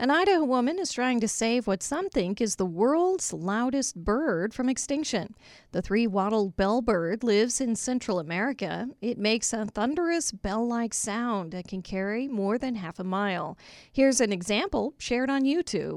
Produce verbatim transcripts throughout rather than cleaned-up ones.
An Idaho woman is trying to save what some think is the world's loudest bird from extinction. The three-wattled bellbird lives in Central America. It makes a thunderous bell-like sound that can carry more than half a mile. Here's an example shared on YouTube.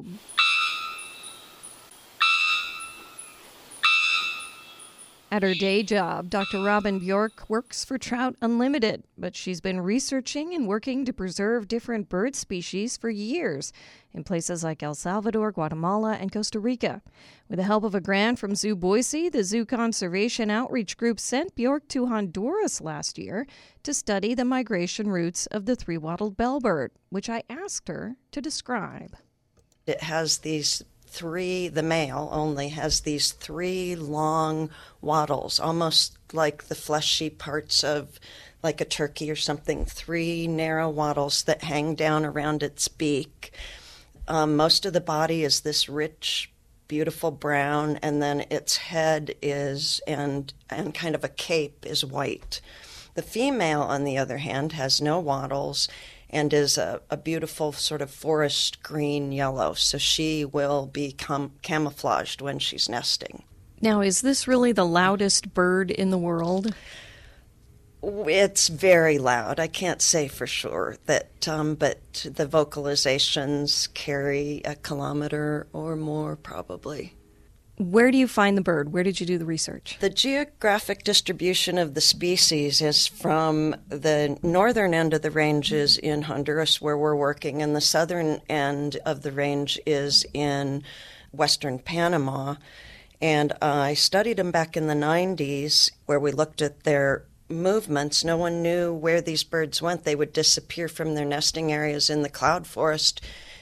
At her day job, Doctor Robin Bjork works for Trout Unlimited, but she's been researching and working to preserve different bird species for years in places like El Salvador, Guatemala, and Costa Rica. With the help of a grant from Zoo Boise, the Zoo Conservation Outreach Group sent Bjork to Honduras last year to study the migration routes of the three-wattled bellbird, which I asked her to describe. It has these three, the male only has these three long wattles, almost like the fleshy parts of like a turkey or something, three narrow wattles that hang down around its beak. Um, most of the body is this rich, beautiful brown, and then its head is, and, and kind of a cape is white. The female, on the other hand, has no wattles and is a, a beautiful sort of forest green yellow, so she will become camouflaged when she's nesting. Now, is this really the loudest bird in the world? It's very loud. I can't say for sure that, um, but the vocalizations carry a kilometer or more probably. Where do you find the bird? Where did you do the research? The geographic distribution of the species is from the northern end of the ranges in Honduras, where we're working, and the southern end of the range is in western Panama. And I studied them back in the nineties, where we looked at their movements. No one knew where these birds went. They would disappear from their nesting areas in the cloud forest,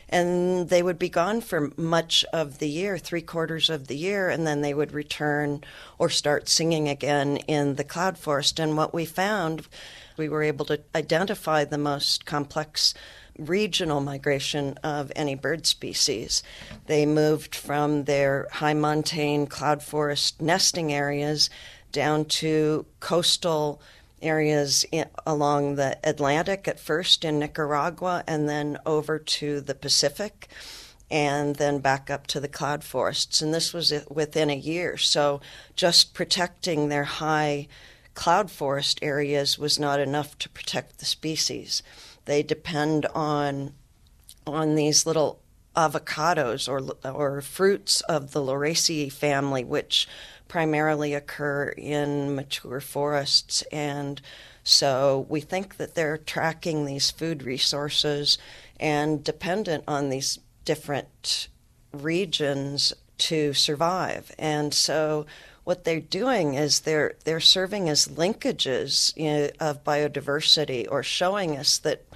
and they would be gone for much of the year, three quarters of the year, and then they would return or start singing again in the cloud forest. And what we found, we were able to identify the most complex regional migration of any bird species. They moved from their high montane cloud forest nesting areas down to coastal areas in, along the Atlantic at first in Nicaragua, and then over to the Pacific, and then back up to the cloud forests. And this was within a year. So just protecting their high cloud forest areas was not enough to protect the species. They depend on on these little avocados or or fruits of the Lauraceae family, which primarily occur in mature forests. And so we think that they're tracking these food resources and dependent on these different regions to survive. And so what they're doing is they're they're serving as linkages of biodiversity, or showing us that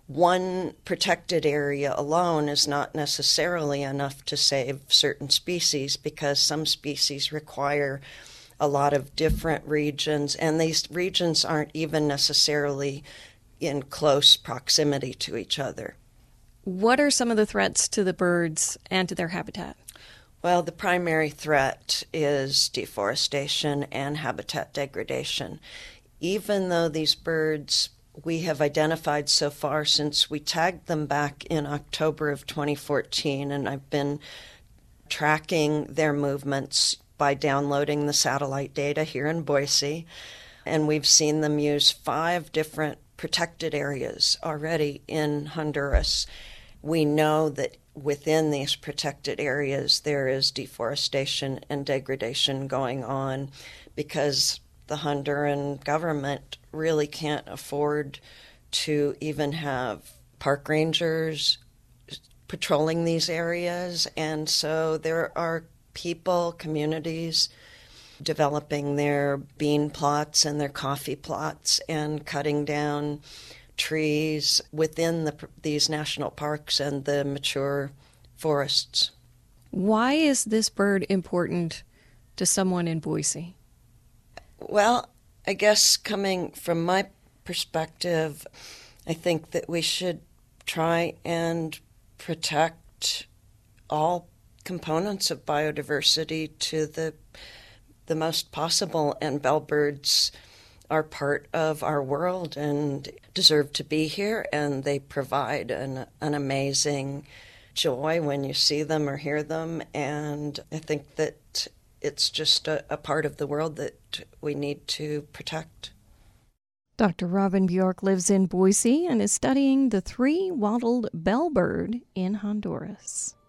one protected area alone is not necessarily enough to save certain species, because some species require a lot of different regions, and these regions aren't even necessarily in close proximity to each other. What are some of the threats to the birds and to their habitat? Well, the primary threat is deforestation and habitat degradation. Even though these birds we have identified so far, since we tagged them back in October of twenty fourteen, and I've been tracking their movements by downloading the satellite data here in Boise, and we've seen them use five different protected areas already in Honduras. We know that within these protected areas there is deforestation and degradation going on, because the Honduran government really can't afford to even have park rangers patrolling these areas. And so there are people, communities, developing their bean plots and their coffee plots and cutting down trees within the, these national parks and the mature forests. Why is this bird important to someone in Boise? Well, I guess coming from my perspective, I think that we should try and protect all components of biodiversity to the the most possible, and bellbirds are part of our world and deserve to be here, and they provide an, an amazing joy when you see them or hear them. And I think that it's just a, a part of the world that we need to protect. Doctor Robin Bjork lives in Boise and is studying the three-wattled bellbird in Honduras.